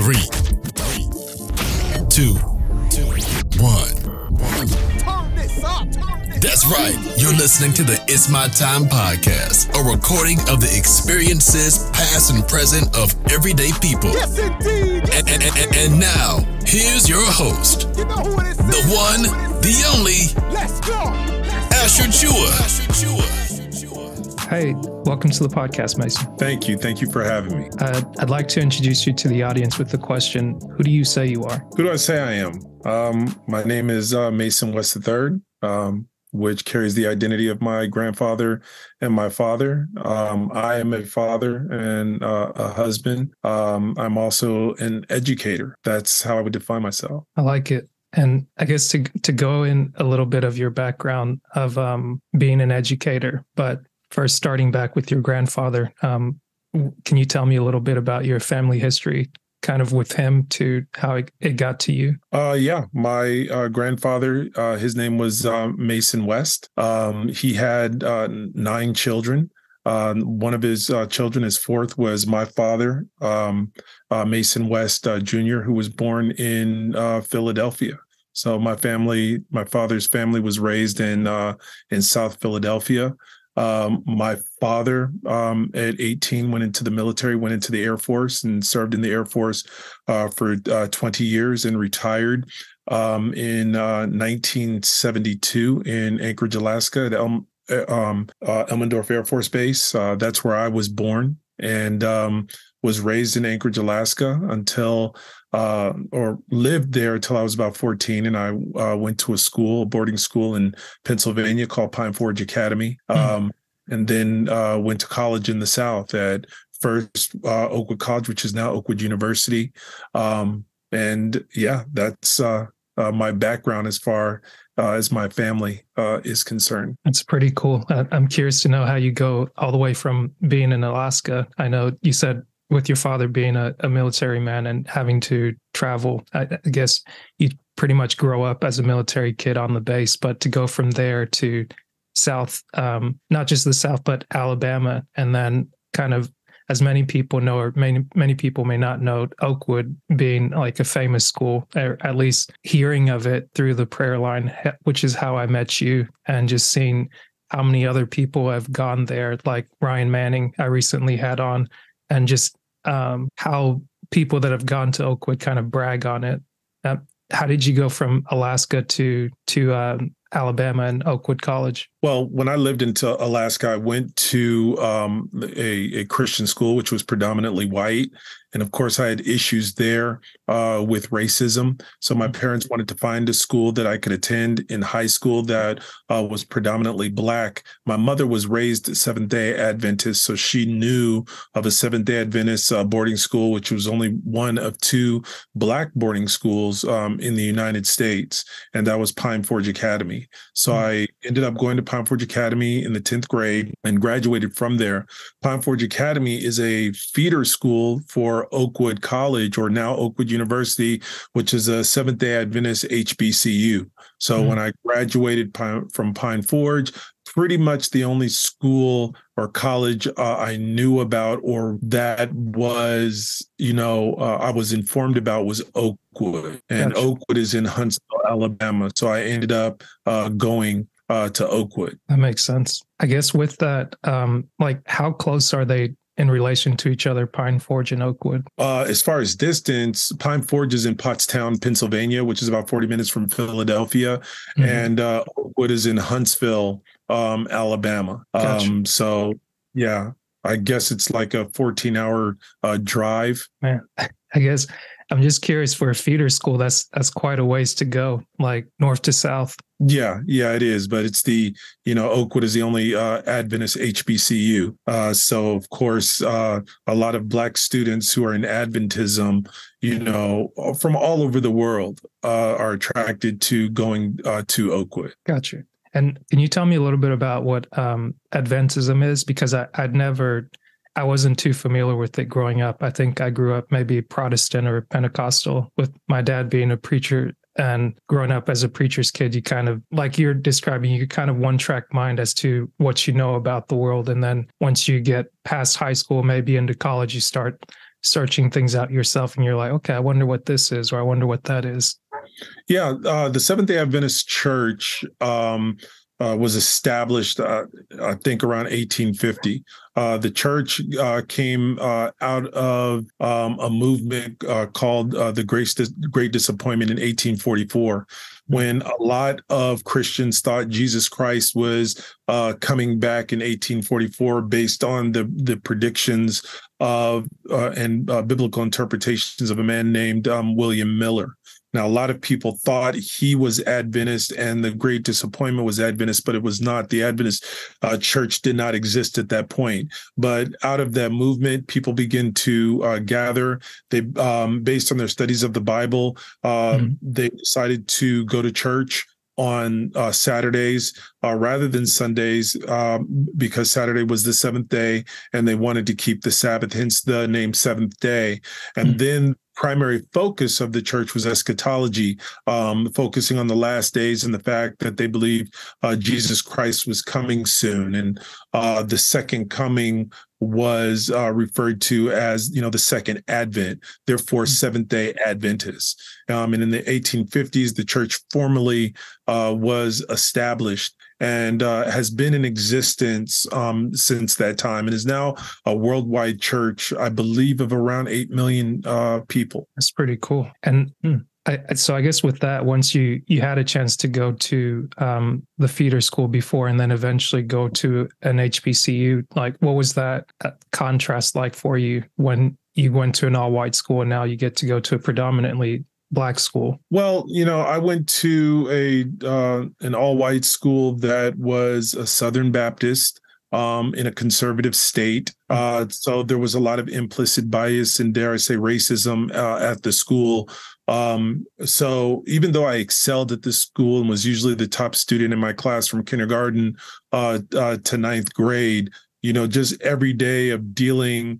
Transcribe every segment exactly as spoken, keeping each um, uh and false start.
Three, two, one. That's right. You're listening to the It's My Time podcast, a recording of the experiences, past and present, of everyday people. Yes, indeed. And, and, and, and now, here's your host, You know who it is. the one, the only, Let's go. Asher Chua. Hey, welcome to the podcast, Mason. Thank you. Thank you for having me. Uh, I'd like to introduce you to the audience with the question, who do you say you are? Who do I say I am? Um, my name is uh, Mason West the third, um, which carries the identity of my grandfather and my father. Um, I am a father and uh, a husband. Um, I'm also an educator. That's how I would define myself. I like it. And I guess to to go in a little bit of your background of um, being an educator, but first starting back with your grandfather, um, can you tell me a little bit about your family history, kind of with him to how it, it got to you? Uh, yeah, my uh, grandfather, uh, his name was uh, Mason West. Um, he had uh, nine children. Uh, one of his uh, children, his fourth, was my father, um, uh, Mason West uh, Junior, who was born in uh, Philadelphia. So my family, my father's family, was raised in uh, in South Philadelphia. Um, my father, um, at eighteen, went into the military, went into the Air Force, and served in the Air Force uh, for uh, twenty years, and retired um, in uh, nineteen seventy-two in Anchorage, Alaska, at Elm. Um, uh, Elmendorf Air Force Base. Uh, that's where I was born and um, was raised in Anchorage, Alaska until, uh, or lived there until I was about fourteen. And I uh, went to a school, a boarding school in Pennsylvania called Pine Forge Academy. Um, mm. And then uh, went to college in the South at first uh, Oakwood College, which is now Oakwood University. Um, and yeah, that's uh, uh, my background as far Uh, as my family uh, is concerned. That's pretty cool. Uh, I'm curious to know how you go all the way from being in Alaska. I know you said with your father being a, a military man and having to travel, I, I guess you pretty much grow up as a military kid on the base, but to go from there to South, um, not just the South, but Alabama, and then kind of, as many people know, or many many people may not know, Oakwood being like a famous school, or at least hearing of it through the prayer line, which is how I met you, and just seeing how many other people have gone there, like Ryan Manning I recently had on, and just um, how people that have gone to Oakwood kind of brag on it. Uh, how did you go from Alaska to to um, Alabama and Oakwood College? Well, when I lived in Alaska, I went to um, a, a Christian school, which was predominantly white. And of course, I had issues there uh, with racism. So my parents wanted to find a school that I could attend in high school that uh, was predominantly Black. My mother was raised Seventh-day Adventist, so she knew of a Seventh-day Adventist uh, boarding school, which was only one of two Black boarding schools um, in the United States, and that was Pine Forge Academy. So mm-hmm. I ended up going to Pine Forge Academy in the tenth grade and graduated from there. Pine Forge Academy is a feeder school for Oakwood College, or now Oakwood University, which is a Seventh-day Adventist H B C U. So mm-hmm. when I graduated Pine, from Pine Forge, pretty much the only school or college uh, I knew about, or that was, you know, uh, I was informed about, was Oakwood. And gotcha. Oakwood is in Huntsville, Alabama. So I ended up uh, going uh, to Oakwood. That makes sense. I guess with that, um, like, how close are they in relation to each other, Pine Forge and Oakwood? Uh, as far as distance, Pine Forge is in Pottstown, Pennsylvania, which is about forty minutes from Philadelphia. Mm-hmm. And uh, Oakwood is in Huntsville, um, Alabama. Gotcha. Um, so, yeah, I guess it's like a fourteen hour uh, drive. Man, I guess I'm just curious, for a feeder school, that's that's quite a ways to go, like north to south. Yeah, yeah, it is. But it's the, you know, Oakwood is the only uh, Adventist H B C U. Uh, so, of course, uh, a lot of Black students who are in Adventism, you know, from all over the world uh, are attracted to going uh, to Oakwood. Gotcha. And can you tell me a little bit about what um, Adventism is? Because I, I'd never, I wasn't too familiar with it growing up. I think I grew up maybe Protestant or Pentecostal, with my dad being a preacher. And growing up as a preacher's kid, you kind of, like you're describing, you kind of one-track mind as to what you know about the world. And then once you get past high school, maybe into college, you start searching things out yourself and you're like, okay, I wonder what this is, or I wonder what that is? Yeah, uh, the Seventh-day Adventist Church um, uh, was established, uh, I think, around eighteen fifty. Uh, the church uh, came uh, out of um, a movement uh, called uh, the Great, Dis- Great Disappointment in eighteen forty-four, when a lot of Christians thought Jesus Christ was uh, coming back in eighteen forty-four based on the, the predictions of uh, and uh, biblical interpretations of a man named um, William Miller. Now, a lot of people thought he was Adventist and the Great Disappointment was Adventist, but it was not. The Adventist uh, church did not exist at that point. But out of that movement, people begin to uh, gather. They, um, based on their studies of the Bible, uh, mm-hmm. they decided to go to church on uh, Saturdays uh, rather than Sundays, um, because Saturday was the seventh day and they wanted to keep the Sabbath, hence the name Seventh Day. And mm-hmm. then primary focus of the church was eschatology, um, focusing on the last days and the fact that they believed uh, Jesus Christ was coming soon. And uh, the second coming was uh, referred to as, you know, the second advent, therefore Seventh-day Adventists. Um, and in the eighteen fifties, the church formally uh, was established and uh, has been in existence um, since that time, and is now a worldwide church, I believe, of around eight million uh, people. That's pretty cool. And hmm, I, so I guess with that, once you you had a chance to go to um, the feeder school before and then eventually go to an H B C U, like what was that contrast like for you when you went to an all-white school and now you get to go to a predominantly Black school? Well, you know, I went to a uh, an all-white school that was a Southern Baptist um, in a conservative state. Uh, so there was a lot of implicit bias and, dare I say, racism uh, at the school. Um, so even though I excelled at this school and was usually the top student in my class from kindergarten uh, uh, to ninth grade, you know, just every day of dealing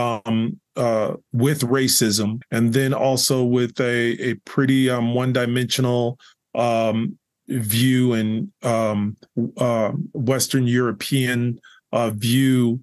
um, uh, with racism, and then also with a, a pretty um, one-dimensional um, view and um, uh, Western European uh, view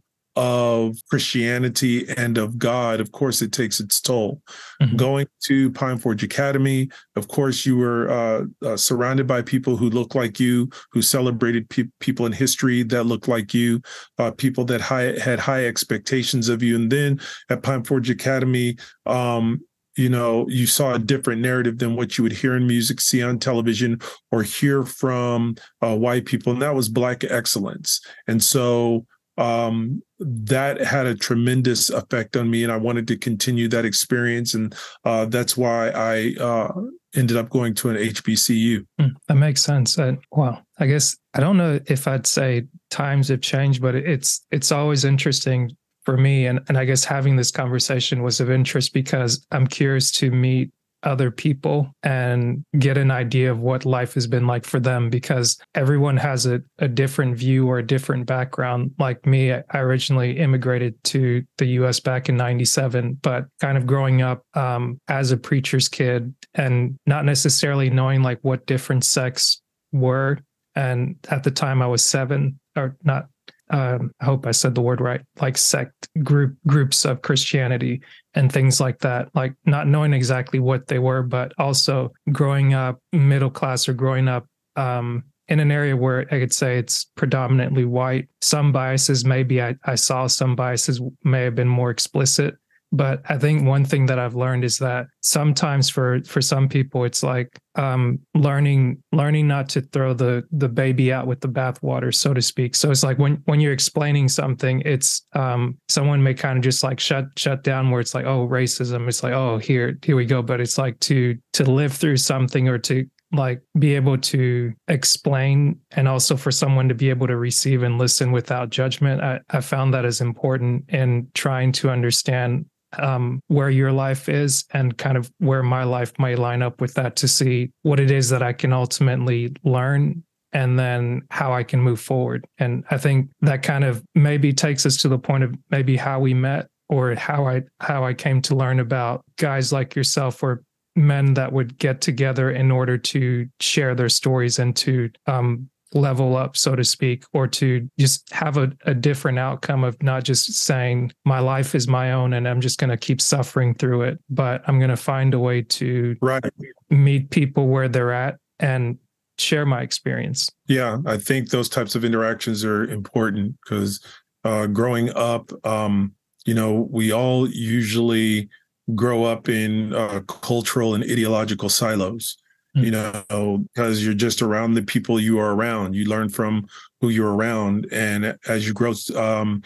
of Christianity and of God, of course, it takes its toll. Mm-hmm. Going to Pine Forge Academy, of course, you were uh, uh, surrounded by people who look like you, who celebrated pe- people in history that look like you, uh, people that high, had high expectations of you. And then at Pine Forge Academy, um, you know, you saw a different narrative than what you would hear in music, see on television, or hear from uh, white people, and that was Black excellence. And so um, that had a tremendous effect on me, and I wanted to continue that experience. And uh, that's why I uh, ended up going to an H B C U. Mm, that makes sense. Uh, well, I guess I don't know if I'd say times have changed, but it's it's always interesting for me. And, and I guess having this conversation was of interest because I'm curious to meet other people and get an idea of what life has been like for them, because everyone has a, a different view or a different background. Like me, I originally immigrated to the U S back in ninety-seven, but kind of growing up um, as a preacher's kid and not necessarily knowing like what different sects were. And at the time I was seven, or not, Um, I hope I said the word right, like sect group groups of Christianity and things like that, like not knowing exactly what they were, but also growing up middle class or growing up um, in an area where I could say it's predominantly white. Some biases, maybe I, I saw some biases may have been more explicit. But I think one thing that I've learned is that sometimes for, for some people, it's like um, learning learning not to throw the the baby out with the bathwater, so to speak. So it's like when, when you're explaining something, it's um, someone may kind of just like shut shut down where it's like, oh, racism. It's like, oh, here here we go. But it's like to to live through something or to like be able to explain, and also for someone to be able to receive and listen without judgment. I, I found that is important in trying to understand Um, where your life is and kind of where my life might line up with that, to see what it is that I can ultimately learn and then how I can move forward. And I think that kind of maybe takes us to the point of maybe how we met, or how I how I came to learn about guys like yourself, or men that would get together in order to share their stories and to um, level up, so to speak, or to just have a, a different outcome of not just saying my life is my own and I'm just going to keep suffering through it, but I'm going to find a way to right. meet people where they're at and share my experience. Yeah, I think those types of interactions are important because uh, growing up, um, you know, we all usually grow up in uh, cultural and ideological silos, mm-hmm. you know, because you're just around the people you are around. You learn from who you're around. And as you grow, um,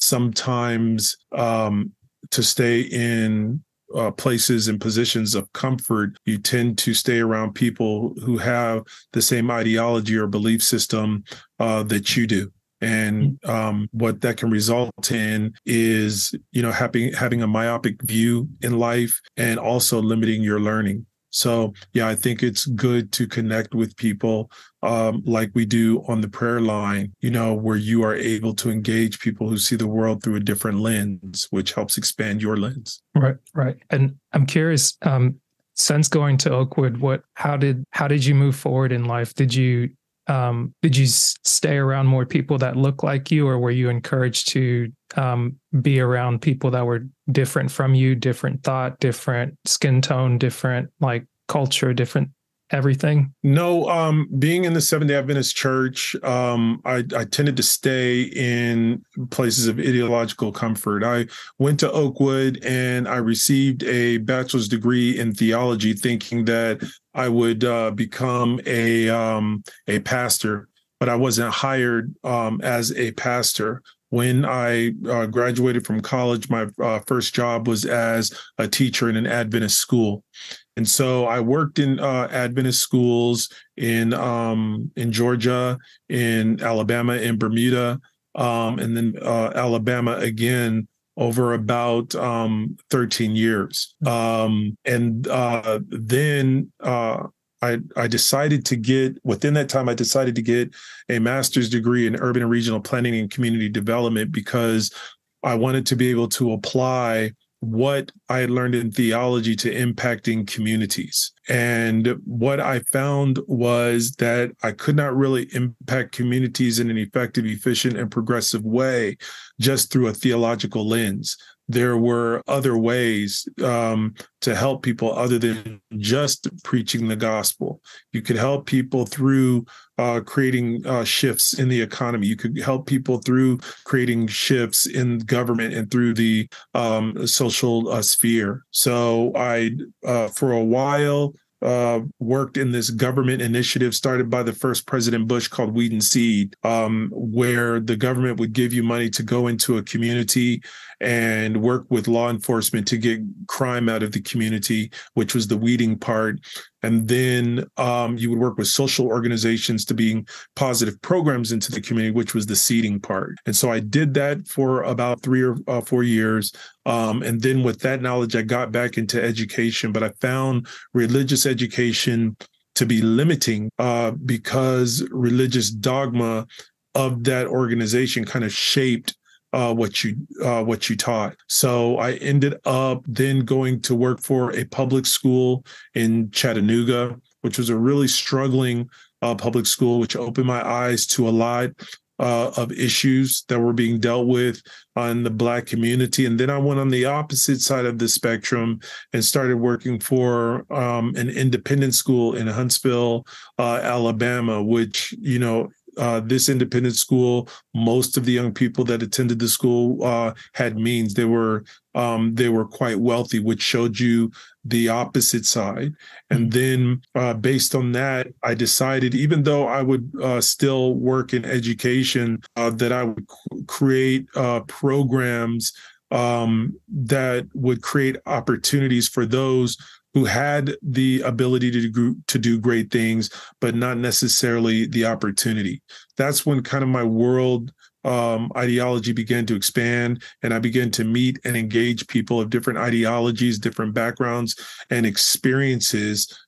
sometimes um, to stay in Uh, places and positions of comfort, you tend to stay around people who have the same ideology or belief system uh, that you do. And um, what that can result in is, you know, having having a myopic view in life and also limiting your learning. So, yeah, I think it's good to connect with people um, like we do on the prayer line, you know, where you are able to engage people who see the world through a different lens, which helps expand your lens. Right, right. And I'm curious, um, since going to Oakwood, what, how did, how did you move forward in life? Did you, um, did you stay around more people that look like you, or were you encouraged to um, be around people that were different from you, different thought, different skin tone, different like culture, different everything? No, um, being in the Seventh-day Adventist Church, um, I, I tended to stay in places of ideological comfort. I went to Oakwood and I received a bachelor's degree in theology, thinking that I would uh, become a um, a pastor, but I wasn't hired um, as a pastor. When I uh, graduated from college, my uh, first job was as a teacher in an Adventist school. And so I worked in uh, Adventist schools in um, in Georgia, in Alabama, in Bermuda, um, and then uh, Alabama again over about um, thirteen years. Um, and uh, then uh, I, I decided to get, within that time, I decided to get a master's degree in urban and regional planning and community development because I wanted to be able to apply what I had learned in theology to impacting communities. And what I found was that I could not really impact communities in an effective, efficient, and progressive way just through a theological lens. There were other ways um, to help people other than just preaching the gospel. You could help people through uh, creating uh, shifts in the economy. You could help people through creating shifts in government and through the um, social uh, sphere. So I, uh, for a while, Uh, worked in this government initiative started by the first President Bush called Weed and Seed, um, where the government would give you money to go into a community and work with law enforcement to get crime out of the community, which was the weeding part. And then um, you would work with social organizations to being positive programs into the community, which was the seeding part. And so I did that for about three or uh, four years. Um, and then with that knowledge, I got back into education, but I found religious education to be limiting uh, because religious dogma of that organization kind of shaped Uh, what you uh, what you taught. So I ended up then going to work for a public school in Chattanooga, which was a really struggling uh, public school, which opened my eyes to a lot uh, of issues that were being dealt with in the Black community. And then I went on the opposite side of the spectrum and started working for um, an independent school in Huntsville, uh, Alabama, which, you know, Uh, this independent school, most of the young people that attended the school uh, had means. They were um, they were quite wealthy, which showed you the opposite side. And then uh, based on that, I decided, even though I would uh, still work in education, uh, that I would c- create uh, programs um, that would create opportunities for those who had the ability to do, to do great things, but not necessarily the opportunity. That's when kind of my world um, ideology began to expand, and I began to meet and engage people of different ideologies, different backgrounds and experiences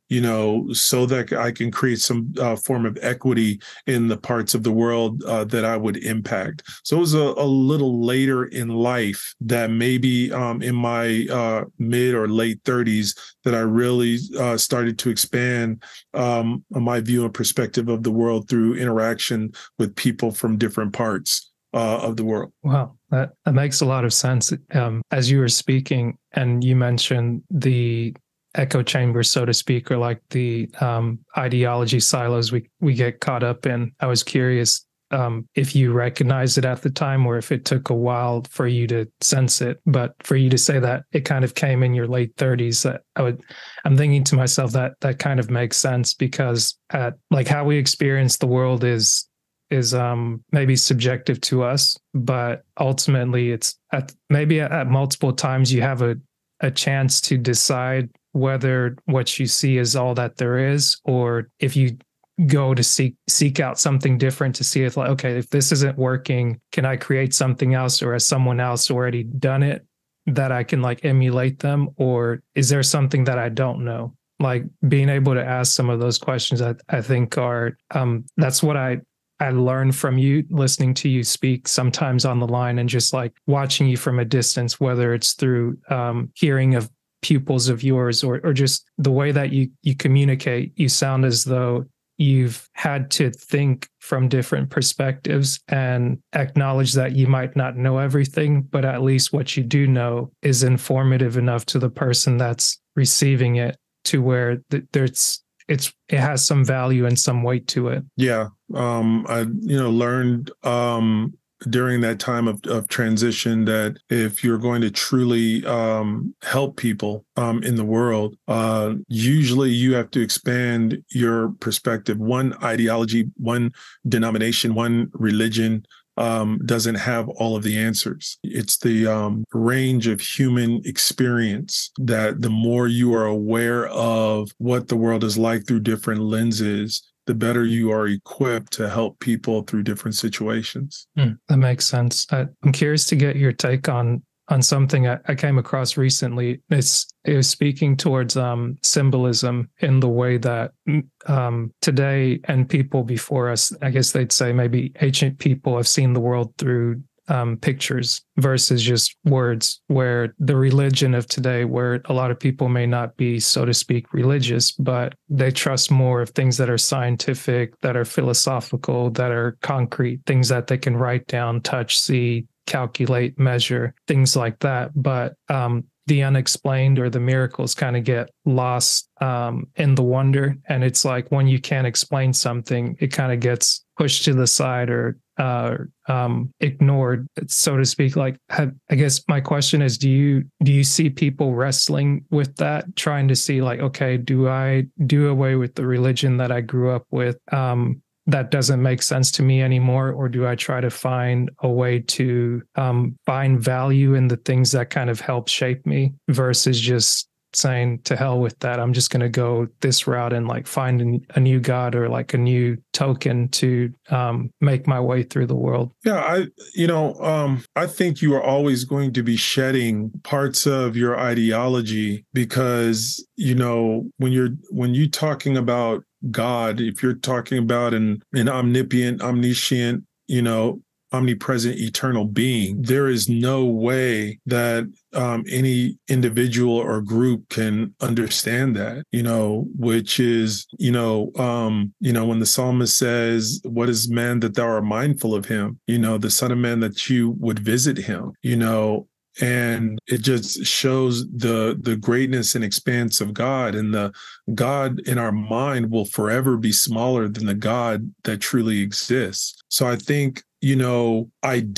you know, so that I can create some uh, form of equity in the parts of the world uh, that I would impact. So it was a, a little later in life that maybe um, in my uh, mid or late thirties that I really uh, started to expand um, my view and perspective of the world through interaction with people from different parts uh, of the world. Wow, that, that makes a lot of sense. Um, as you were speaking and you mentioned the echo chamber, so to speak, or like the um, ideology silos we, we get caught up in. I was curious um, if you recognized it at the time or if it took a while for you to sense it. But for you to say that it kind of came in your late thirties, that I would, I'm thinking to myself that that kind of makes sense because at like how we experience the world is is um, maybe subjective to us, but ultimately it's at maybe at, at multiple times you have a a chance to decide whether what you see is all that there is, or if you go to seek seek out something different to see if like, okay, if this isn't working, can I create something else, or has someone else already done it that I can like emulate them, or is there something that I don't know? Like being able to ask some of those questions, I, I think are um, that's what I I learned from you listening to you speak sometimes on the line and just like watching you from a distance, whether it's through um, hearing of pupils of yours or or just the way that you you communicate. You sound as though you've had to think from different perspectives and acknowledge that you might not know everything, but at least what you do know is informative enough to the person that's receiving it to where th- there's it's it has some value and some weight to it. Yeah. Um, I, you know, learned um, during that time of, of transition that if you're going to truly um, help people um, in the world, uh, usually you have to expand your perspective. One ideology, one denomination, one religion um, doesn't have all of the answers. It's the um, range of human experience that the more you are aware of what the world is like through different lenses, the better you are equipped to help people through different situations. Mm, that makes sense. I, I'm curious to get your take on on something I, I came across recently. It's it was speaking towards um, symbolism in the way that um, today and people before us, I guess they'd say maybe ancient people have seen the world through um, pictures versus just words, where the religion of today, where a lot of people may not be, so to speak, religious, but they trust more of things that are scientific, that are philosophical, that are concrete, things that they can write down, touch, see, calculate, measure, things like that. But um, the unexplained or the miracles kind of get lost um, in the wonder. And it's like when you can't explain something, it kind of gets pushed to the side or uh, um, ignored, so to speak. Like, have, I guess my question is, do you do you see people wrestling with that, trying to see like, okay, do I do away with the religion that I grew up with? Um, that doesn't make sense to me anymore? Or do I try to find a way to um, find value in the things that kind of help shape me versus just saying to hell with that, I'm just going to go this route and like find a, a new God or like a new token to um, make my way through the world? Yeah, I, you know, um, I think you are always going to be shedding parts of your ideology because, you know, when you're, when you're talking about God, if you're talking about an, an omnipotent, omniscient, you know, omnipresent, eternal being, there is no way that um, any individual or group can understand that, you know, which is, you know, um, you know, when the psalmist says, what is man that thou art mindful of him? You know, the son of man that you would visit him, you know, and it just shows the the greatness and expanse of God, and the God in our mind will forever be smaller than the God that truly exists. So I think, you know,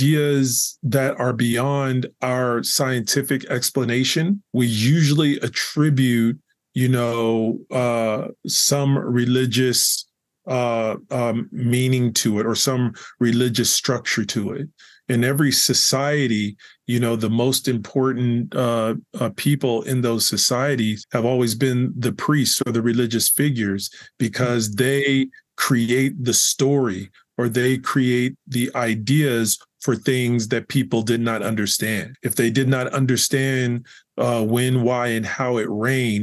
ideas that are beyond our scientific explanation, we usually attribute, you know, uh, some religious uh, um, meaning to it or some religious structure to it. In every society, you know, the most important uh, uh, people in those societies have always been the priests or the religious figures, because they create the story or they create the ideas for things that people did not understand. If they did not understand uh, when, why, and how it rained,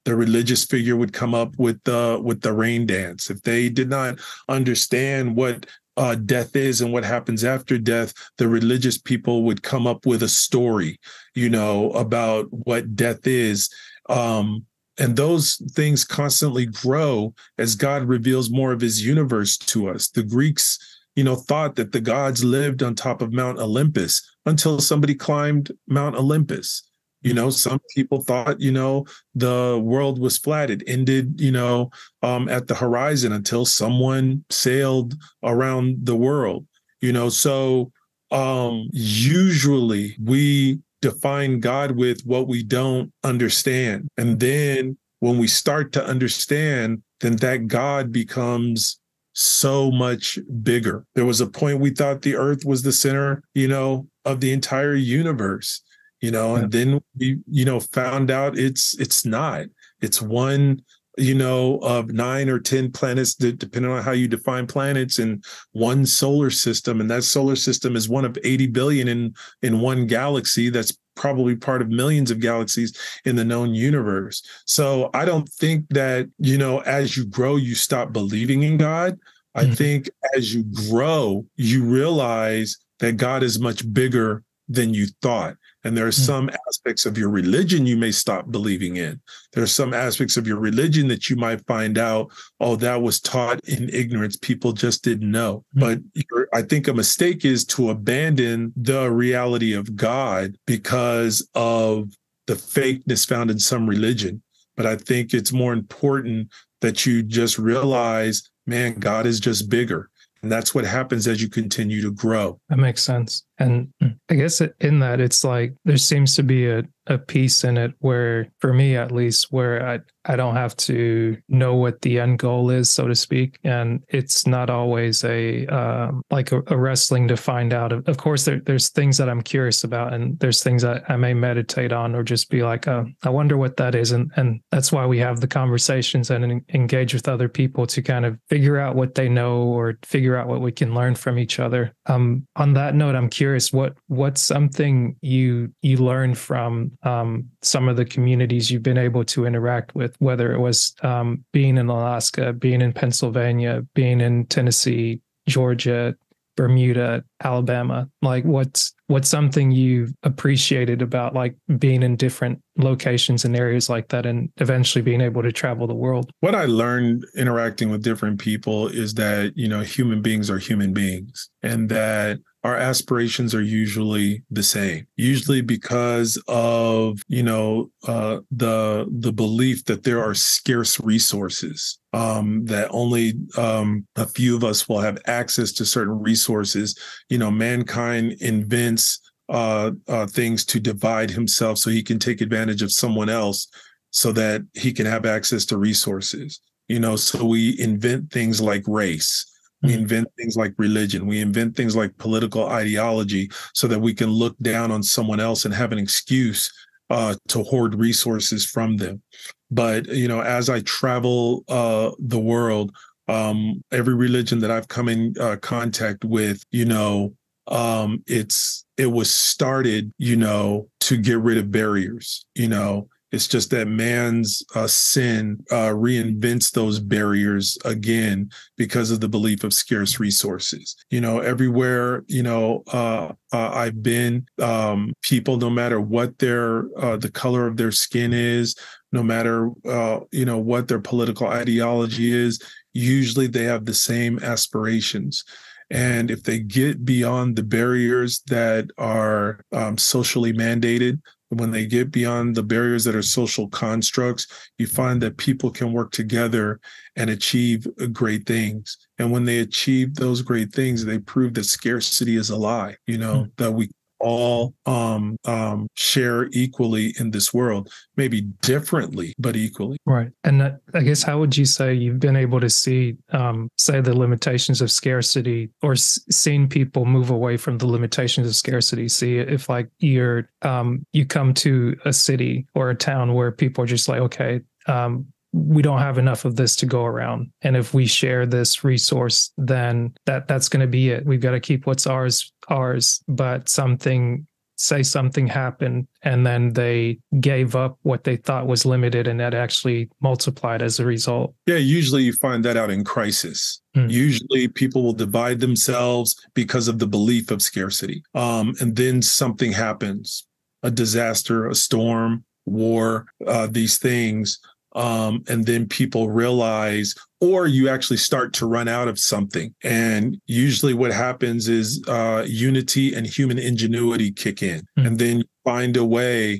the religious figure would come up with the with the rain dance. If they did not understand what uh, death is and what happens after death, the religious people would come up with a story, you know, about what death is. Um, and those things constantly grow as God reveals more of his universe to us. The Greeks, you know, thought that the gods lived on top of Mount Olympus until somebody climbed Mount Olympus. You know, some people thought, you know, the world was flat. It ended, you know, um, at the horizon until someone sailed around the world, you know. So um, usually we define God with what we don't understand. And then when we start to understand, then that God becomes so much bigger. There was a point we thought the earth was the center, you know, of the entire universe. You know, and then we, you know, found out it's it's not. It's one, you know, of nine or ten planets, that, depending on how you define planets, in one solar system. And that solar system is one of eighty billion in in one galaxy. That's probably part of millions of galaxies in the known universe. So I don't think that, you know, as you grow, you stop believing in God. I mm-hmm. think as you grow, you realize that God is much bigger than you thought. And there are some aspects of your religion you may stop believing in. There are some aspects of your religion that you might find out, oh, that was taught in ignorance. People just didn't know. But I think a mistake is to abandon the reality of God because of the fakeness found in some religion. But I think it's more important that you just realize, man, God is just bigger. And that's what happens as you continue to grow. That makes sense. And I guess in that, it's like there seems to be a, a piece in it where, for me at least, where I, I don't have to know what the end goal is, so to speak. And it's not always a um, like a, a wrestling to find out. Of, of course, there, there's things that I'm curious about, and there's things that I may meditate on or just be like, oh, I wonder what that is. And, and that's why we have the conversations and en- engage with other people to kind of figure out what they know or figure out what we can learn from each other. Um, on that note, I'm curious. Curious, what what's something you you learned from um, some of the communities you've been able to interact with, whether it was um, being in Alaska, being in Pennsylvania, being in Tennessee, Georgia, Bermuda, Alabama? Like, what's what's something you've appreciated about like being in different locations and areas like that, and eventually being able to travel the world? What I learned interacting with different people is that, you know, human beings are human beings, and that our aspirations are usually the same, usually because of, you know, uh, the the belief that there are scarce resources, um, that only um, a few of us will have access to certain resources. You know, mankind invents uh, uh, things to divide himself so he can take advantage of someone else so that he can have access to resources. You know, so we invent things like race. We invent things like religion. We invent things like political ideology so that we can look down on someone else and have an excuse uh, to hoard resources from them. But, you know, as I travel uh, the world, um, every religion that I've come in uh, contact with, you know, um, it's it was started, you know, to get rid of barriers, you know. It's just that man's uh, sin uh, reinvents those barriers again because of the belief of scarce resources. You know, everywhere, you know, uh, uh, I've been, um, people, no matter what their, uh, the color of their skin is, no matter, uh, you know, what their political ideology is, usually they have the same aspirations. And if they get beyond the barriers that are um, socially mandated, when they get beyond the barriers that are social constructs, you find that people can work together and achieve great things. And when they achieve those great things, they prove that scarcity is a lie, you know, mm. that we all um, um, share equally in this world, maybe differently, but equally. Right. And that, I guess, how would you say you've been able to see, um, say, the limitations of scarcity, or s- seen people move away from the limitations of scarcity? See, if like you're, um, you come to a city or a town where people are just like, okay, um, we don't have enough of this to go around. And if we share this resource, then that that's going to be it. We've got to keep what's ours, ours, but something say something happened and then they gave up what they thought was limited and that actually multiplied as a result? Yeah, usually you find that out in crisis. Hmm. Usually people will divide themselves because of the belief of scarcity. Um, and then something happens, a disaster, a storm, war, uh, these things. Um, and then people realize, or you actually start to run out of something. And usually what happens is uh, unity and human ingenuity kick in. Mm-hmm. And then you find a way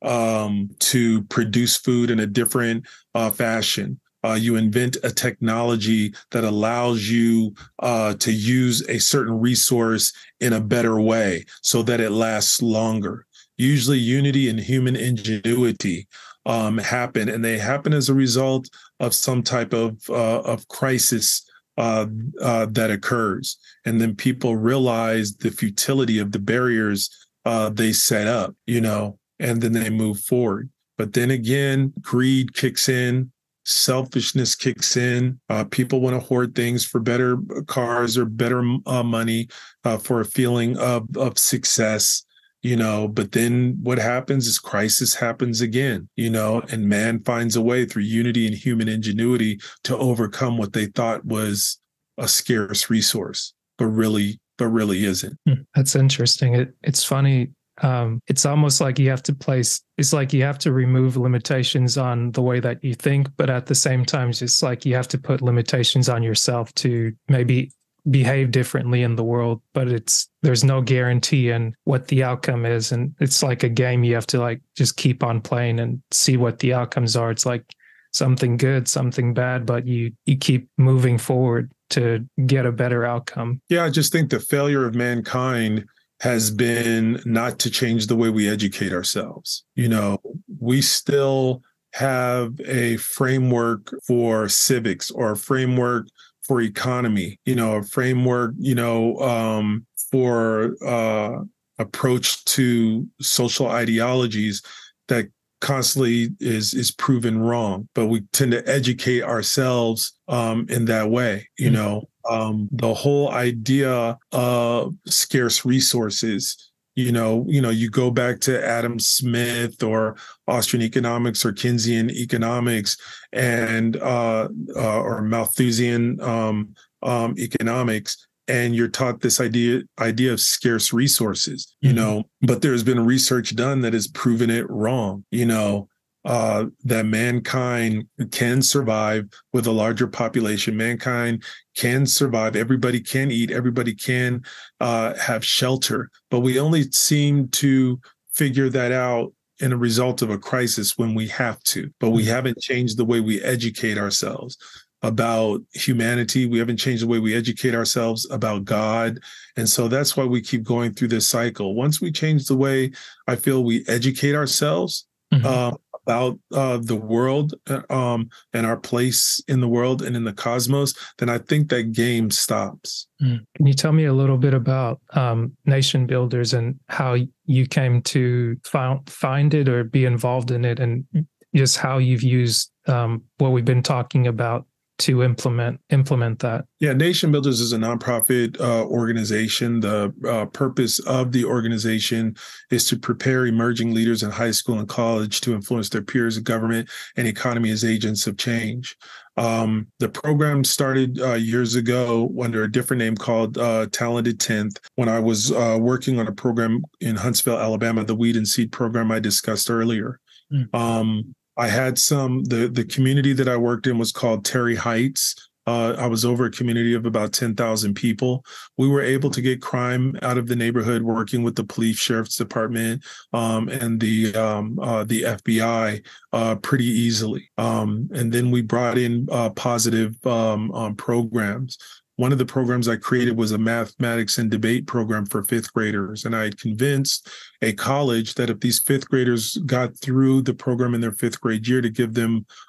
um, to produce food in a different uh, fashion. Uh, you invent a technology that allows you uh, to use a certain resource in a better way so that it lasts longer. Usually unity and human ingenuity Um, happen, and they happen as a result of some type of uh, of crisis uh, uh, that occurs, and then people realize the futility of the barriers uh, they set up, you know, and then they move forward. But then again, greed kicks in, selfishness kicks in. Uh, people want to hoard things for better cars or better uh, money uh, for a feeling of of success. You know, but then what happens is crisis happens again, you know, and man finds a way through unity and human ingenuity to overcome what they thought was a scarce resource, but really, but really isn't. That's interesting. It, it's funny. Um, it's almost like you have to place, it's like you have to remove limitations on the way that you think, but at the same time, it's like you have to put limitations on yourself to maybe behave differently in the world, but it's there's no guarantee in what the outcome is. And it's like a game you have to like just keep on playing and see what the outcomes are. It's like something good, something bad, but you you keep moving forward to get a better outcome. Yeah, I just think the failure of mankind has been not to change the way we educate ourselves. You know, we still have a framework for civics or a framework for economy, you know, a framework, you know, um, for uh, approach to social ideologies that constantly is is proven wrong. But we tend to educate ourselves um, in that way, you mm-hmm. know. Um, the whole idea of scarce resources, you know, you know, you go back to Adam Smith or Austrian economics or Keynesian economics and uh, uh, or Malthusian um, um, economics, and you're taught this idea idea of scarce resources, you mm-hmm. know. But there's been research done that has proven it wrong, you know. Uh, that mankind can survive with a larger population. Mankind can survive. Everybody can eat. Everybody can uh, have shelter. But we only seem to figure that out in a result of a crisis when we have to. But we haven't changed the way we educate ourselves about humanity. We haven't changed the way we educate ourselves about God. And so that's why we keep going through this cycle. Once we change the way I feel we educate ourselves, mm-hmm. uh, about uh, the world um, and our place in the world and in the cosmos, then I think that game stops. Mm. Can you tell me a little bit about um, Nation Builders and how you came to find, find it or be involved in it, and just how you've used um, what we've been talking about to implement implement that? Yeah, Nation Builders is a nonprofit uh, organization. The uh, purpose of the organization is to prepare emerging leaders in high school and college to influence their peers in government and economy as agents of change. Um, the program started uh, years ago under a different name called uh, Talented tenth, when I was uh, working on a program in Huntsville, Alabama, the Weed and Seed program I discussed earlier. Mm. Um, I had some, the, the community that I worked in was called Terry Heights. Uh, I was over a community of about ten thousand people. We were able to get crime out of the neighborhood working with the police, sheriff's department, um, and the um, uh, the F B I uh, pretty easily. Um, and then we brought in uh, positive um, um, programs. One of the programs I created was a mathematics and debate program for fifth graders. And I had convinced a college that if these fifth graders got through the program in their fifth grade year, to give them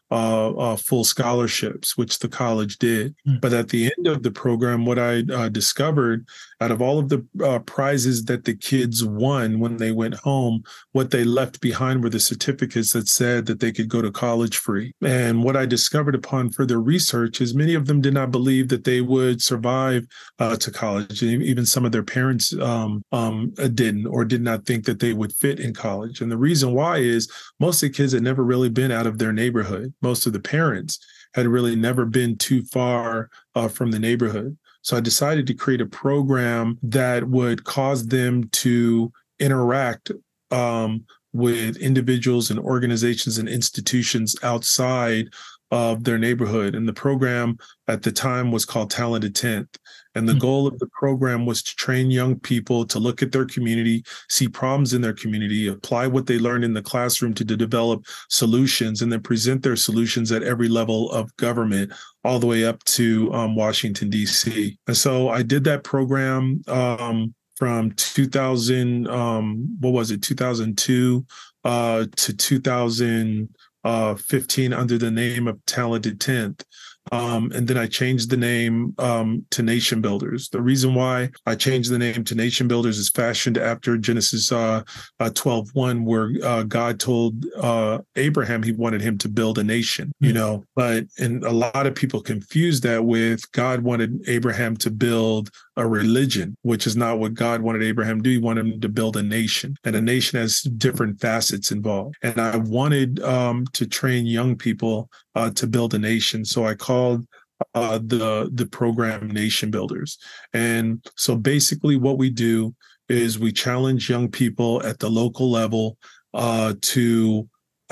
uh, uh, full scholarships, which the college did. Mm. But at the end of the program, what I uh, discovered, out of all of the uh, prizes that the kids won when they went home, what they left behind were the certificates that said that they could go to college free. And what I discovered upon further research is many of them did not believe that they would survive uh, to college. And even some of their parents um, um, didn't, or did not think that they would fit in college. And the reason why is most of the kids had never really been out of their neighborhood. Most of the parents had really never been too far uh, from the neighborhood. So I decided to create a program that would cause them to interact um, with individuals and organizations and institutions outside of their neighborhood. And the program at the time was called Talented tenth. And the mm-hmm. goal of the program was to train young people to look at their community, see problems in their community, apply what they learned in the classroom to, to develop solutions, and then present their solutions at every level of government, all the way up to um, Washington, D C. And so I did that program um, from two thousand, um, what was it, two thousand two uh, to two thousand fifteen under the name of Talented tenth. Um, and then I changed the name um, to Nation Builders. The reason why I changed the name to Nation Builders is fashioned after Genesis uh, uh, twelve one, where uh, God told uh, Abraham he wanted him to build a nation, you mm-hmm. know. But and a lot of people confuse that with God wanted Abraham to build a religion, which is not what God wanted Abraham to do. He wanted him to build a nation, and a nation has different facets involved. And I wanted um, to train young people uh, to build a nation. So I called uh, the, the program Nation Builders. And so basically what we do is we challenge young people at the local level uh, to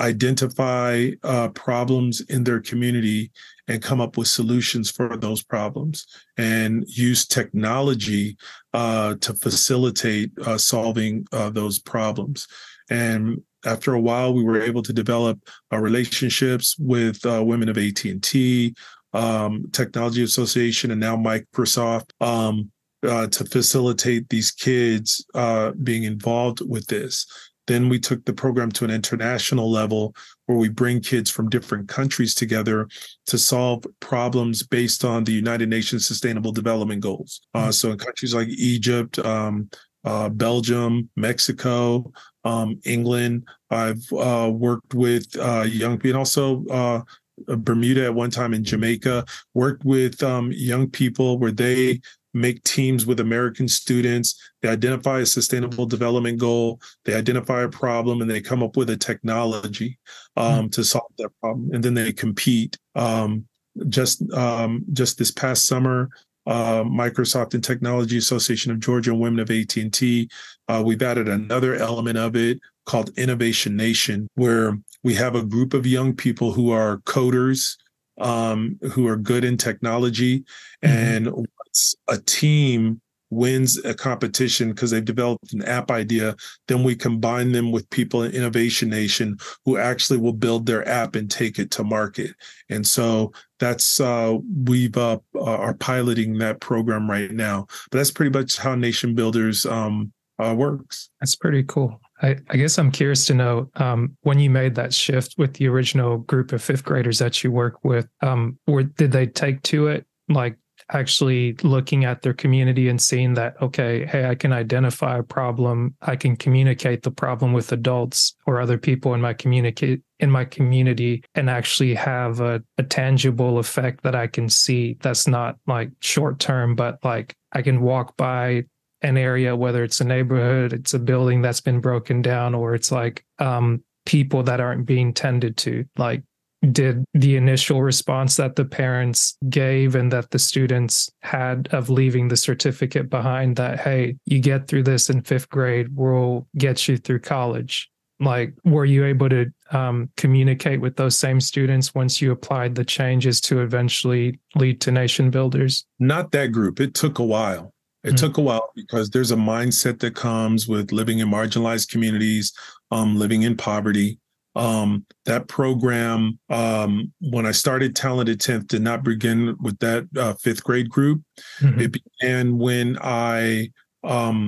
identify uh, problems in their community and come up with solutions for those problems, and use technology uh, to facilitate uh, solving uh, those problems. And after a while, we were able to develop uh, relationships with uh, women of A T and T, um, Technology Association, and now Microsoft um, uh, to facilitate these kids uh, being involved with this. Then we took the program to an international level where we bring kids from different countries together to solve problems based on the United Nations Sustainable Development Goals. Uh, so in countries like Egypt, um, uh, Belgium, Mexico, um, England, I've uh, worked with uh, young people, and also uh, Bermuda at one time, in Jamaica, worked with um, young people where they make teams with American students. They identify a sustainable development goal, they identify a problem, and they come up with a technology um, mm-hmm. to solve that problem. And then they compete. Um, just um, just this past summer, uh, Microsoft and Technology Association of Georgia and Women of A T and T, uh, we've added another element of it called Innovation Nation, where we have a group of young people who are coders, um, who are good in technology. Mm-hmm. And once a team wins a competition because they've developed an app idea, then we combine them with people in Innovation Nation who actually will build their app and take it to market. And so that's uh, we've uh, are piloting that program right now. But that's pretty much how Nation Builders um, uh, works. That's pretty cool. I, I guess I'm curious to know, um, when you made that shift with the original group of fifth graders that you work with, um, or did they take to it like actually looking at their community and seeing that, okay, hey, I can identify a problem, I can communicate the problem with adults or other people in my communicate in my community and actually have a, a tangible effect that I can see that's not like short term, but like I can walk by an area, whether it's a neighborhood, it's a building that's been broken down, or it's like um, people that aren't being tended to. Like, did the initial response that the parents gave and that the students had of leaving the certificate behind that, hey, you get through this in fifth grade, we'll get you through college. Like, were you able to um, communicate with those same students once you applied the changes to eventually lead to Nation Builders? Not that group. It took a while. It mm-hmm. took a while because there's a mindset that comes with living in marginalized communities, um, living in poverty. Um, that program, um, when I started Talented tenth, did not begin with that uh, fifth grade group. Mm-hmm. It began when I um,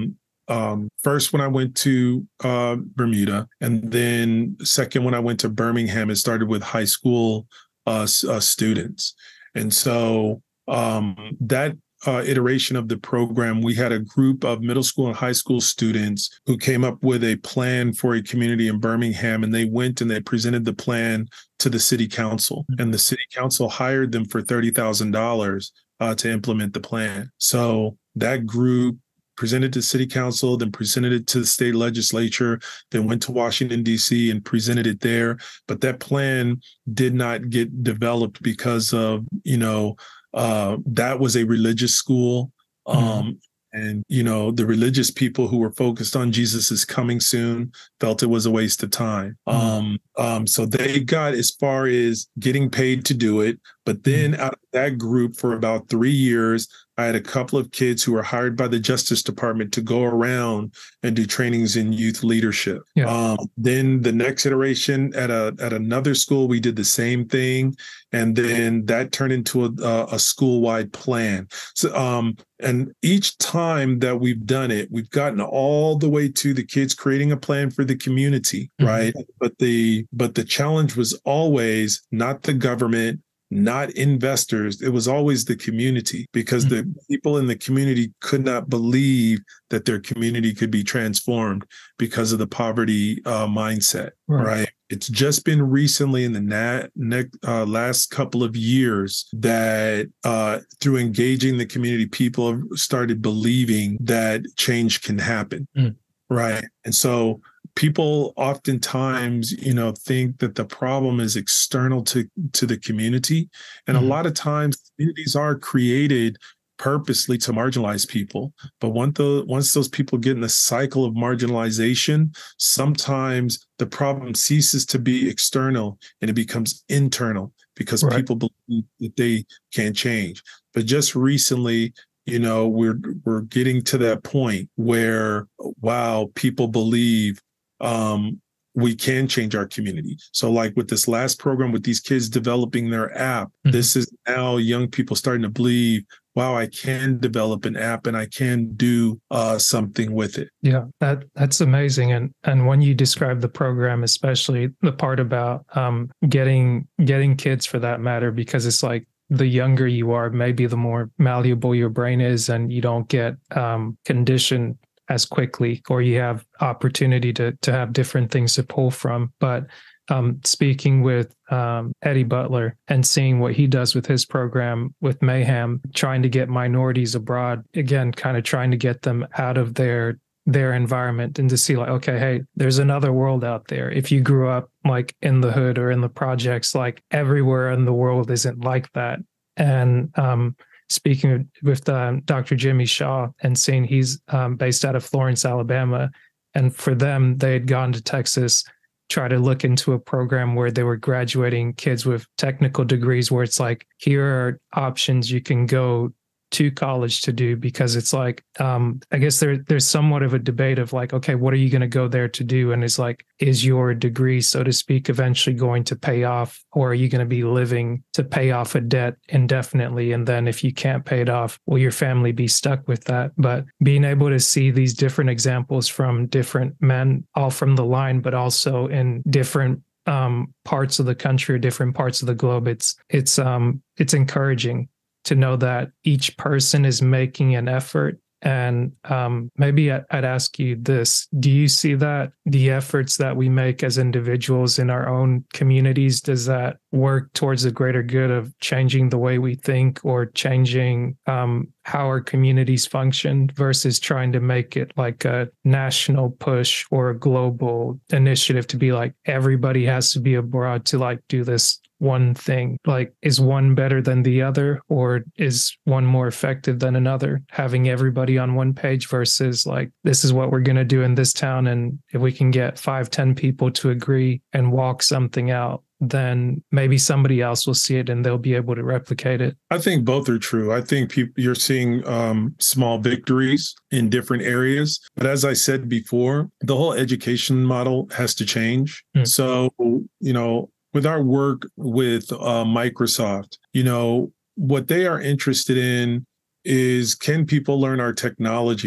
um, first when I went to uh, Bermuda, and then second when I went to Birmingham, it started with high school uh, uh, students. And so um, that uh, iteration of the program, we had a group of middle school and high school students who came up with a plan for a community in Birmingham, and they went and they presented the plan to the city council, and the city council hired them for thirty thousand dollars uh, to implement the plan. So that group presented to city council, then presented it to the state legislature, then went to Washington, D C and presented it there. But that plan did not get developed because of, you know, uh, that was a religious school. Um, mm-hmm. And, you know, the religious people who were focused on Jesus is coming soon felt it was a waste of time. Mm-hmm. Um, um, so they got as far as getting paid to do it. But then mm-hmm. out of that group for about three years, I had a couple of kids who were hired by the Justice Department to go around and do trainings in youth leadership. Yeah. Um, then the next iteration at a at another school, we did the same thing, and then that turned into a, a school-wide plan. So, um, and each time that we've done it, we've gotten all the way to the kids creating a plan for the community, mm-hmm. right? But the but the challenge was always not the government, not investors. It was always the community, because mm-hmm. the people in the community could not believe that their community could be transformed because of the poverty uh, mindset, right. right? It's just been recently in the na- ne- uh, last couple of years that uh, through engaging the community, people have started believing that change can happen, mm. right? And so people oftentimes, you know, think that the problem is external to, to the community. And mm-hmm. a lot of times communities are created purposely to marginalize people. But once, the, once those people get in the cycle of marginalization, sometimes the problem ceases to be external and it becomes internal, because right. people believe that they can't change. But just recently, you know, we're we're getting to that point where, wow, people believe um, we can change our community. So like with this last program with these kids developing their app, mm-hmm. this is now young people starting to believe, wow, I can develop an app and I can do uh, something with it. Yeah, that that's amazing. And and when you describe the program, especially the part about um, getting getting kids for that matter, because it's like the younger you are, maybe the more malleable your brain is, and you don't get um, conditioned as quickly, or you have opportunity to to have different things to pull from. But um, speaking with um, Eddie Butler and seeing what he does with his program with Mayhem, trying to get minorities abroad, again, kind of trying to get them out of their their environment and to see like, okay, hey, there's another world out there. If you grew up like in the hood or in the projects, like everywhere in the world isn't like that. And um, speaking with um, Doctor Jimmy Shaw and seeing he's um, based out of Florence, Alabama. And for them, they had gone to Texas, try to look into a program where they were graduating kids with technical degrees, where it's like, here are options you can go to college to do, because it's like, um, I guess there there's somewhat of a debate of like, okay, what are you going to go there to do? And it's like, is your degree, so to speak, eventually going to pay off, or are you going to be living to pay off a debt indefinitely? And then if you can't pay it off, will your family be stuck with that? But being able to see these different examples from different men, all from the line, but also in different um, parts of the country or different parts of the globe, it's it's um it's encouraging to know that each person is making an effort. And um, maybe I'd ask you this. Do you see that the efforts that we make as individuals in our own communities, does that work towards the greater good of changing the way we think or changing um, how our communities function, versus trying to make it like a national push or a global initiative to be like, everybody has to be abroad to like do this one thing? Like, is one better than the other, or is one more effective than another? Having everybody on one page versus like, this is what we're going to do in this town, and if we can get five, ten people to agree and walk something out, then maybe somebody else will see it and they'll be able to replicate it. I think both are true. I think people, you're seeing um, small victories in different areas. But as I said before, the whole education model has to change. Mm. So, you know, with our work with uh, Microsoft, you know, what they are interested in is, can people learn our technology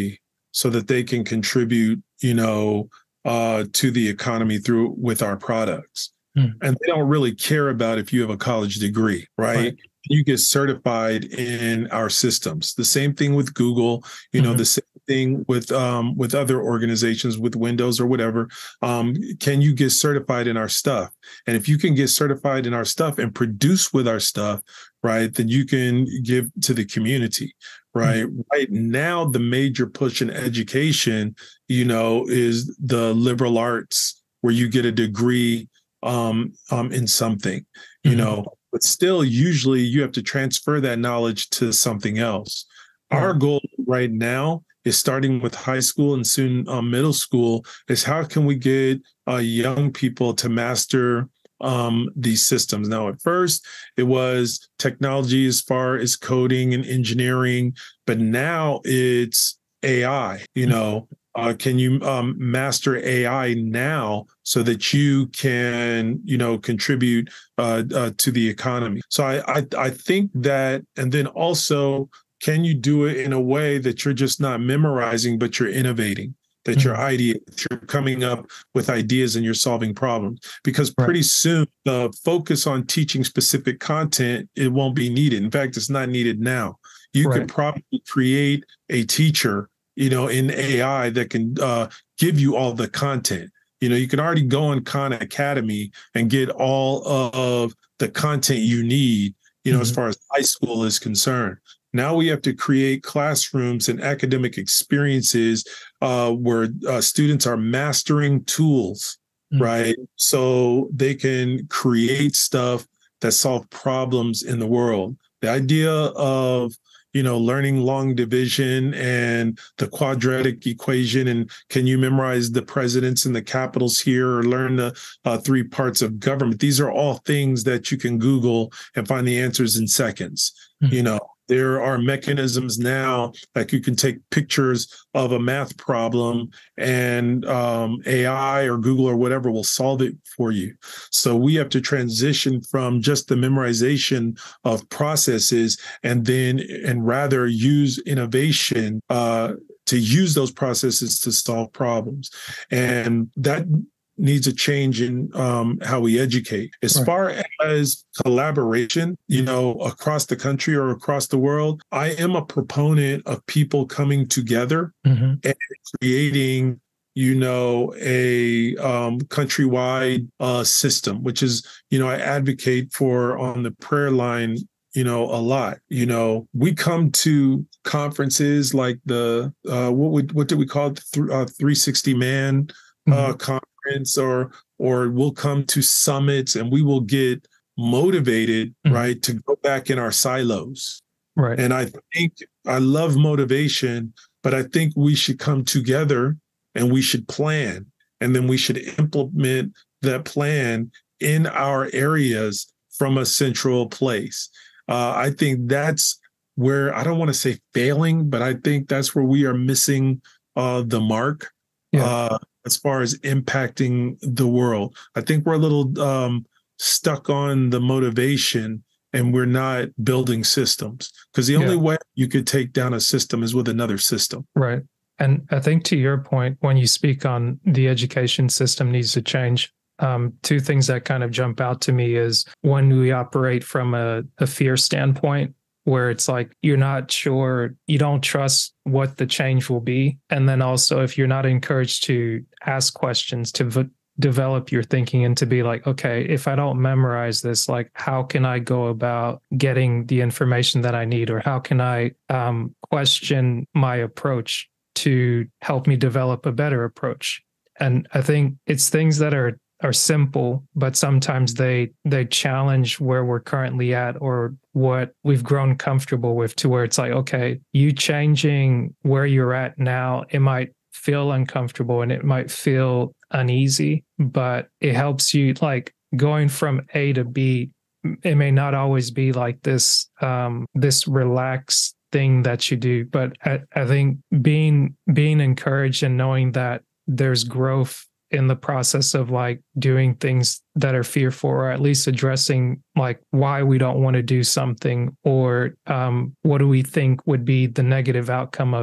so that they can contribute, you know, uh, to the economy through with our products. Mm. And they don't really care about if you have a college degree, right? right? You get certified in our systems. The same thing with Google, you know, mm-hmm. the same thing with um, with other organizations, with Windows or whatever. Um, can you get certified in our stuff? And if you can get certified in our stuff and produce with our stuff, right, then you can give to the community, right? Mm-hmm. Right now, the major push in education, you know, is the liberal arts, where you get a degree um, um, in something, you mm-hmm. know. But still, usually you have to transfer that knowledge to something else. Yeah. Our goal right now is, starting with high school and soon um, middle school, is how can we get uh, young people to master um, these systems? Now, at first, it was technology as far as coding and engineering, but now it's A I, you know. Uh, can you um, master A I now so that you can, you know, contribute uh, uh, to the economy? So I, I I think that, and then also, can you do it in a way that you're just not memorizing, but you're innovating, that mm-hmm. your idea, that you're coming up with ideas and you're solving problems? Because pretty right. soon the focus on teaching specific content, it won't be needed. In fact, it's not needed now. You right. could probably create a teacher, you know, in A I that can uh, give you all the content. You know, you can already go on Khan Academy and get all of the content you need, you know, mm-hmm. as far as high school is concerned. Now we have to create classrooms and academic experiences uh, where uh, students are mastering tools, mm-hmm. right? So they can create stuff that solve problems in the world. The idea of, you know, learning long division and the quadratic equation, and can you memorize the presidents and the capitals here, or learn the uh, three parts of government? These are all things that you can Google and find the answers in seconds. Mm-hmm. You know, there are mechanisms now, like you can take pictures of a math problem and um, A I or Google or whatever will solve it for you. So we have to transition from just the memorization of processes and then and rather use innovation uh, to use those processes to solve problems. And that needs a change in um, how we educate. As right. far as collaboration, you know, across the country or across the world, I am a proponent of people coming together mm-hmm. and creating, you know, a um, countrywide uh, system, which is, you know, I advocate for on the prayer line, you know, a lot. You know, we come to conferences like the, uh, what would, what did we call it? The uh, three sixty man uh, mm-hmm. conference. Or, or we'll come to summits and we will get motivated, mm-hmm. right, to go back in our silos. Right. And I think I love motivation, but I think we should come together and we should plan, and then we should implement that plan in our areas from a central place. Uh, I think that's where, I don't want to say failing, but I think that's where we are missing uh, the mark. Yeah. Uh, as far as impacting the world. I think we're a little um, stuck on the motivation, and we're not building systems, because the only yeah. way you could take down a system is with another system. Right. And I think to your point, when you speak on the education system needs to change, um, two things that kind of jump out to me is, when we operate from a, a fear standpoint, where it's like you're not sure, you don't trust what the change will be. And then also, if you're not encouraged to ask questions, to v- develop your thinking, and to be like, okay, if I don't memorize this, like, how can I go about getting the information that I need? Or how can I um, question my approach to help me develop a better approach? And I think it's things that are are simple, but sometimes they they challenge where we're currently at, or what we've grown comfortable with, to where it's like, okay, you changing where you're at now, it might feel uncomfortable and it might feel uneasy, but it helps you, like, going from A to B. It may not always be like this um, this relaxed thing that you do, but I, I think being being encouraged and knowing that there's growth in the process of, like, doing things that are fearful, or at least addressing, like, why we don't want to do something, or um, what do we think would be the negative outcome of it.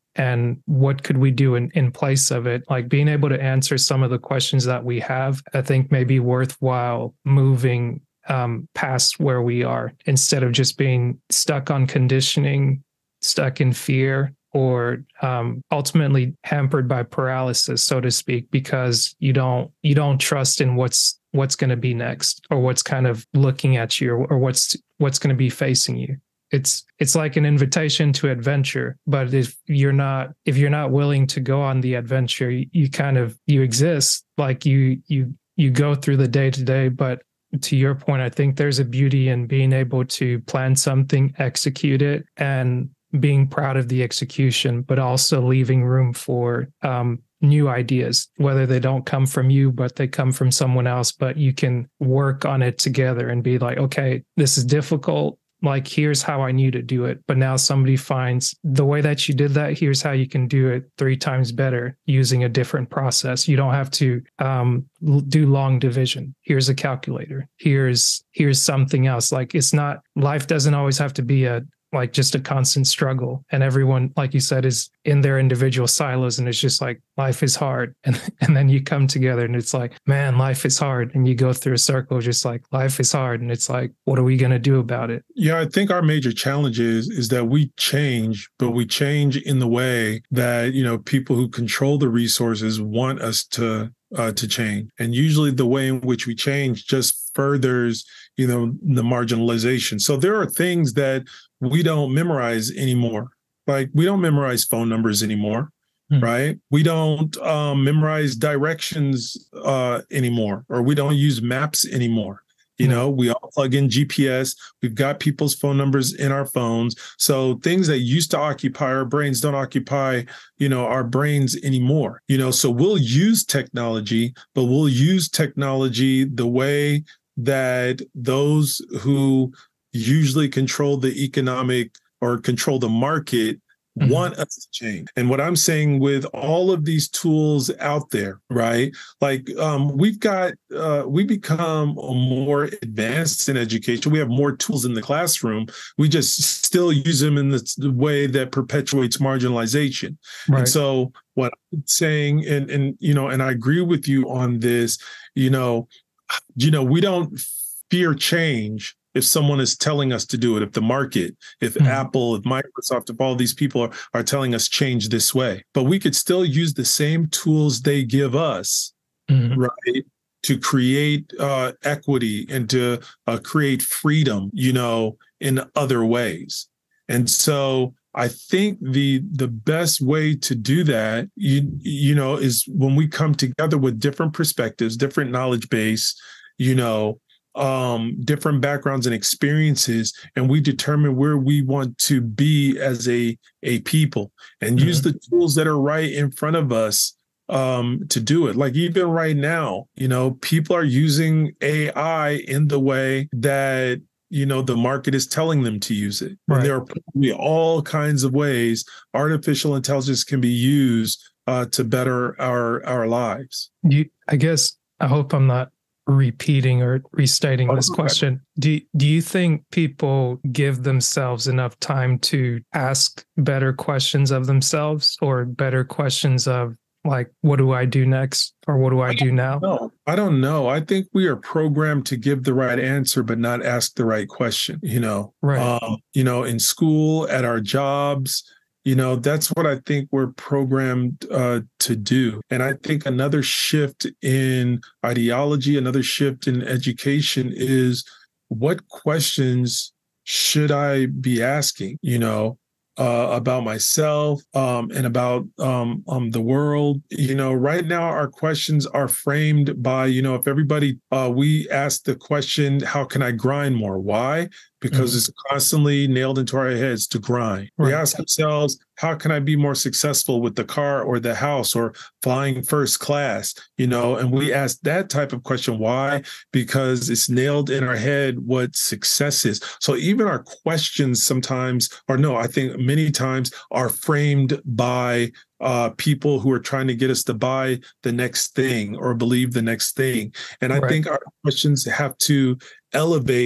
and what could we do in, in place of it? Like being able to answer some of the questions that we have, I think may be worthwhile moving um, past where we are instead of just being stuck on conditioning, stuck in fear, or um, ultimately hampered by paralysis, so to speak, because you don't you don't trust in what's what's going to be next, or what's kind of looking at you, or, or what's what's going to be facing you. It's it's like an invitation to adventure, but if you're not if you're not willing to go on the adventure, you, you kind of you exist, like you you you go through the day to day. But to your point, I think there's a beauty in being able to plan something, execute it, and being proud of the execution, but also leaving room for um, new ideas, whether they don't come from you, but they come from someone else. But you can work on it together and be like, okay, this is difficult. Like, here's how I need to do it. But now somebody finds the way that you did that. Here's how you can do it three times better using a different process. You don't have to um, do long division. Here's a calculator. Here's here's something else. Like, it's not, life doesn't always have to be a like just a constant struggle. And everyone, like you said, is in their individual silos. And it's just like, life is hard. And, and then you come together and it's like, man, life is hard. And you go through a circle, just like, life is hard. And it's like, what are we going to do about it? Yeah, I think our major challenge is, is that we change, but we change in the way that, you know, people who control the resources want us to Uh, to change. And usually the way in which we change just furthers, you know, the marginalization. So there are things that we don't memorize anymore. Like, we don't memorize phone numbers anymore, hmm. right? We don't um, memorize directions uh, anymore, or we don't use maps anymore. You know, we all plug in G P S. We've got people's phone numbers in our phones. So things that used to occupy our brains don't occupy, you know, our brains anymore. You know, so we'll use technology, but we'll use technology the way that those who usually control the economic or control the market mm-hmm. want us to change. And what I'm saying with all of these tools out there, right? Like um, we've got, uh, we become more advanced in education. We have more tools in the classroom. We just still use them in the, the way that perpetuates marginalization. Right. And so what I'm saying, and, and, you know, and I agree with you on this, you know, you know, we don't fear change if someone is telling us to do it, if the market, if mm-hmm. Apple, if Microsoft, if all these people are, are telling us change this way. But we could still use the same tools they give us, mm-hmm. right, to create uh, equity and to uh, create freedom, you know, in other ways. And so I think the the best way to do that, you, you know, is when we come together with different perspectives, different knowledge base, you know, um, different backgrounds and experiences, and we determine where we want to be as a, a people and mm-hmm. use the tools that are right in front of us um, to do it. Like even right now, you know, people are using A I in the way that, you know, the market is telling them to use it. Right. And there are probably all kinds of ways artificial intelligence can be used uh, to better our, our lives. You, I guess, I hope I'm not repeating or restating this question. Do, do you think people give themselves enough time to ask better questions of themselves, or better questions of like, what do I do next? Or what do I do now? No, I don't know. I think we are programmed to give the right answer, but not ask the right question, you know, right. um, you know, in school, at our jobs. You know, that's what I think we're programmed uh, to do. And I think another shift in ideology, another shift in education is, what questions should I be asking, you know, uh, about myself um, and about um, um, the world? You know, right now our questions are framed by, you know, if everybody, uh, we ask the question, how can I grind more? Why? Because mm-hmm. it's constantly nailed into our heads to grind. Right. We ask ourselves, how can I be more successful with the car or the house or flying first class? You know, and we ask that type of question. Why? Because it's nailed in our head what success is. So even our questions sometimes, or no, I think many times, are framed by uh, people who are trying to get us to buy the next thing or believe the next thing. And I right. think our questions have to elevate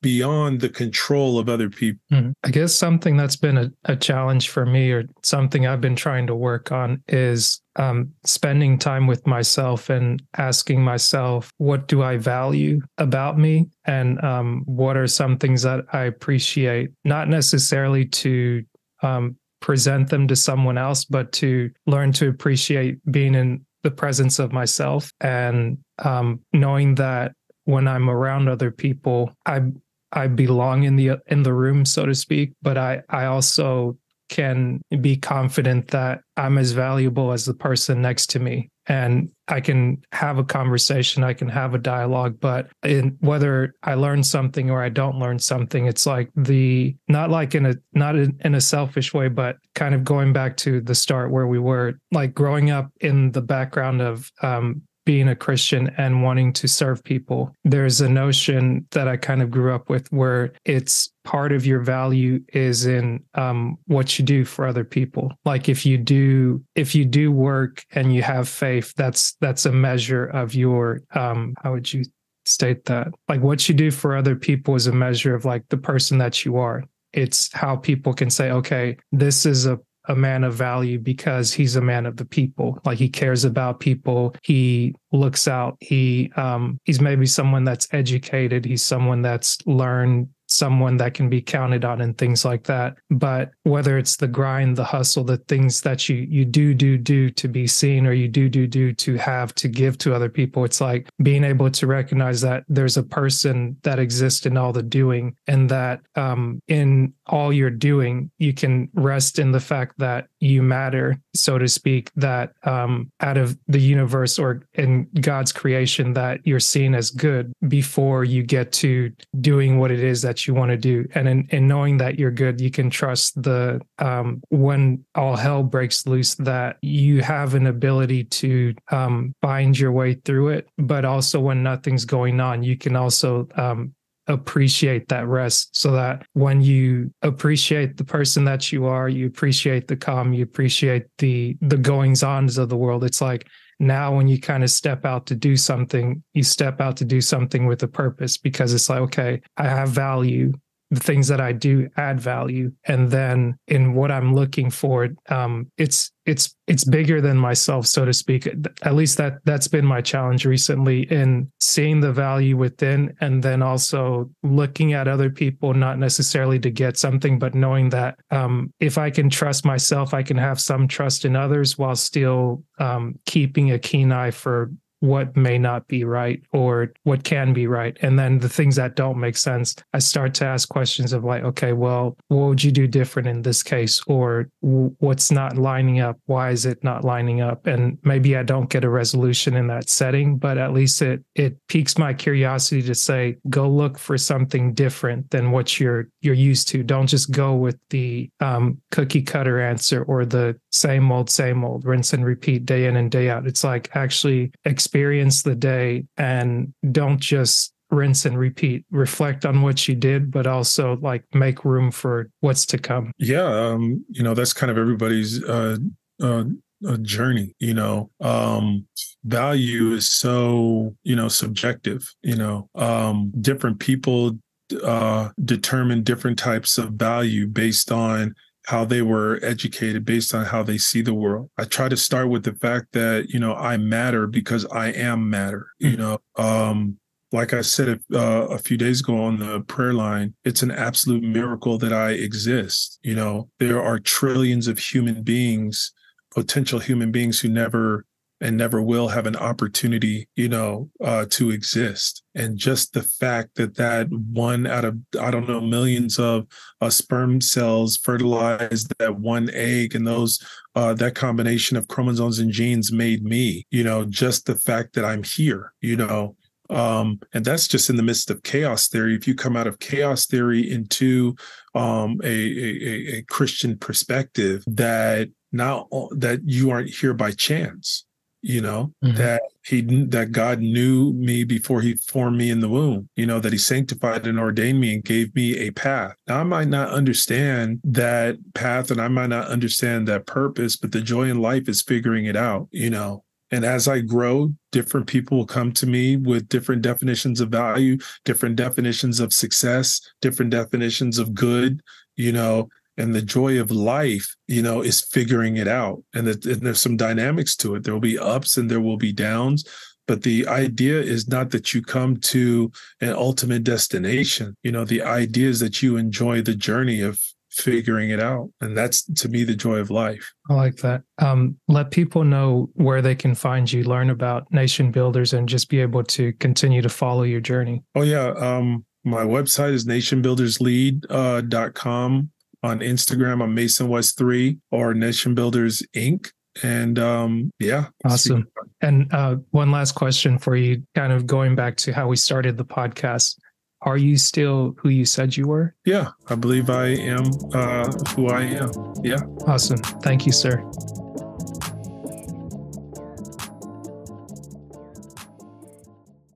beyond the control of other people. Mm. I guess something that's been a, a challenge for me, or something I've been trying to work on, is um, spending time with myself and asking myself, what do I value about me? And um, what are some things that I appreciate, not necessarily to um, present them to someone else, but to learn to appreciate being in the presence of myself, and um, knowing that when I'm around other people, I I belong in the in the room, so to speak, but I I also can be confident that I'm as valuable as the person next to me, and I can have a conversation, I can have a dialogue, but in whether I learn something or I don't learn something, it's like the, not like in a, not in, in a selfish way, but kind of going back to the start where we were, like growing up in the background of, um, being a Christian and wanting to serve people. There's a notion that I kind of grew up with where it's part of your value is in um, what you do for other people. Like if you do, if you do work and you have faith, that's that's a measure of your, um, how would you state that? Like what you do for other people is a measure of like the person that you are. It's how people can say, okay, this is a a man of value because he's a man of the people. Like he cares about people. He looks out. He um, he's maybe someone that's educated. He's someone that's learned, someone that can be counted on and things like that. But whether it's the grind, the hustle, the things that you you do, do, do to be seen, or you do, do, do to have to give to other people, it's like being able to recognize that there's a person that exists in all the doing, and that um, in all you're doing, you can rest in the fact that you matter, so to speak, that um, out of the universe or in God's creation, that you're seen as good before you get to doing what it is that you want to do. And in, in knowing that you're good, you can trust the, um, when all hell breaks loose, that you have an ability to um, find your way through it. But also when nothing's going on, you can also um, appreciate that rest, so that when you appreciate the person that you are, you appreciate the calm, you appreciate the the goings-ons of the world. It's like now when you kind of step out to do something, you step out to do something with a purpose, because it's like, okay, I have value. The things that I do add value. And then in what I'm looking for, um, it's it's it's bigger than myself, so to speak. At least that that's been my challenge recently, in seeing the value within, and then also looking at other people, not necessarily to get something, but knowing that um, if I can trust myself, I can have some trust in others while still um, keeping a keen eye for what may not be right or what can be right. And then the things that don't make sense, I start to ask questions of like, okay, well, what would you do different in this case? Or w- what's not lining up? Why is it not lining up? And maybe I don't get a resolution in that setting, but at least it it piques my curiosity to say, go look for something different than what you're you're used to. Don't just go with the um, cookie cutter answer or the same old, same old, rinse and repeat day in and day out. It's like actually experience the day and don't just rinse and repeat. Reflect on what you did, but also like make room for what's to come. Yeah, um, you know, that's kind of everybody's uh, uh, uh, journey. You know, um, value is so, you know, subjective. You know, um, different people uh, determine different types of value based on how they were educated, based on how they see the world. I try to start with the fact that, you know, I matter because I am matter. Mm-hmm. You know, um, like I said uh, a few days ago on the prayer line, it's an absolute miracle that I exist. You know, there are trillions of human beings, potential human beings who never and never will have an opportunity, you know, uh, to exist. And just the fact that that one out of, I don't know, millions of uh, sperm cells fertilized that one egg, and those, uh, that combination of chromosomes and genes made me, you know, just the fact that I'm here, you know, um, and that's just in the midst of chaos theory. If you come out of chaos theory into um, a, a, a Christian perspective, that now that you aren't here by chance, you know, mm-hmm. that he, that God knew me before he formed me in the womb, you know, that he sanctified and ordained me and gave me a path. Now, I might not understand that path and I might not understand that purpose, but the joy in life is figuring it out, you know. And as I grow, different people will come to me with different definitions of value, different definitions of success, different definitions of good, you know, and the joy of life, you know, is figuring it out. And, it, and there's some dynamics to it. There will be ups and there will be downs. But the idea is not that you come to an ultimate destination. You know, the idea is that you enjoy the journey of figuring it out. And that's, to me, the joy of life. I like that. Um, let people know where they can find you, learn about Nation Builders, and just be able to continue to follow your journey. Oh, yeah. Um, my website is nation builders lead dot com. On Instagram, I'm Mason West three or Nation Builders Incorporated. And um, yeah. Awesome. And uh, one last question for you, kind of going back to how we started the podcast. Are you still who you said you were? Yeah, I believe I am uh, who I am. Yeah. Awesome. Thank you, sir.